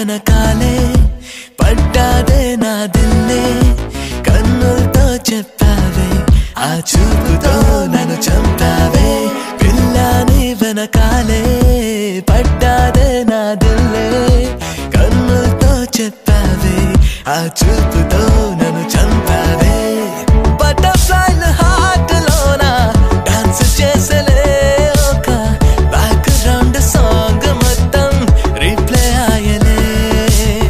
వెనకాలే పడ్డాదే నా దిల్లే కన్నులతో చెప్పావే ఆ చూపుతో నన్ను చంపావే పిల్లని వెనకాలే పడ్డాదే నా దిల్లే కన్నులతో చెప్పావే ఆ చూపుతో